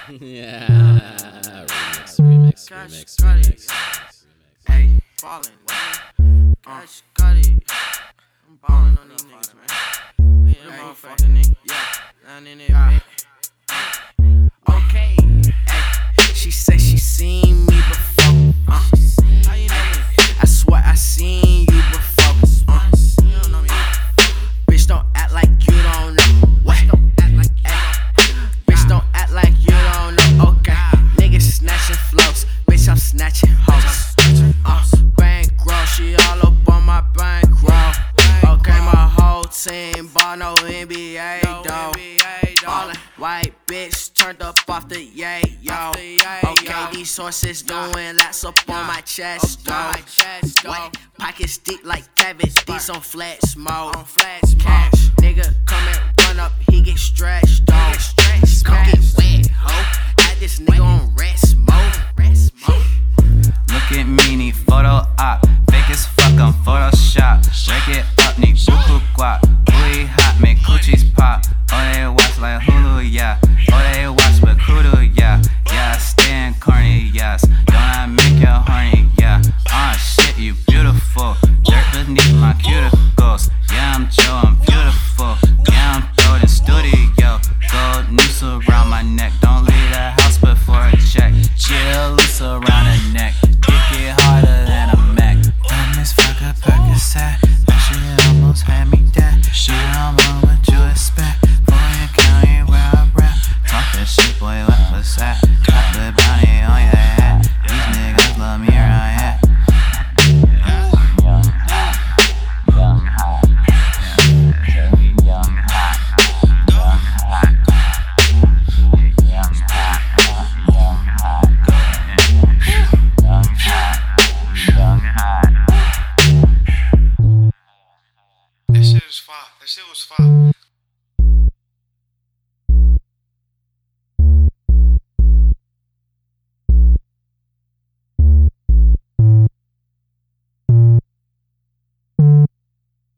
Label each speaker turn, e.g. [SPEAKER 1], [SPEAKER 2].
[SPEAKER 1] Yeah. Remix.
[SPEAKER 2] Hey, ballin'. Cash got it. I'm ballin' on these niggas, man. We in the motherfucking nigga. Yeah, down in there, bitch. Okay. Hey, she said she seen me before. How you know me? I swear I seen you before. You don't know me. Bitch, don't act like you don't know. What? Bitch, don't act like you don't know. Okay. Niggas snatching flows. Bitch, I'm snatching hoes. Bankroll, she all up on my bankroll. Okay, my whole team ball no NBA though. Ballin', white bitch turned up off the yay, yo. Okay, these horses doing laps up on my chest, though. Wait, pockets deep like cabbage, these on flex mode. Cash, nigga come and run up, he get stretched, though. Come get wet, ho. Had this nigga on rest mode.
[SPEAKER 3] Look at me, need photo op. Fake as fuck, I'm Photoshop. Break it up, need buku guap. Booty hot, make coochies pop. Oh, they watch like Hulu, yeah. Oh, they watch with kudu, yeah. Yeah, staying corny, yes. Don't I make you horny, yeah. Shit, you beautiful. Dirt beneath my cuticles. Yeah, I'm Joe, I'm beautiful. Yeah, I'm throwing studio. Gold noose around my neck. Don't leave the house before a check. Chill loose around the neck. Kick it harder than a Mac. Dumb as fuck a Percocet. That shit almost had me dead. Shit, I'm on what you expect. Fulton County where I rap. Talk that shit, boy, what was that? Got the bounty on your head. These niggas love me right here.
[SPEAKER 4] That shit was fire.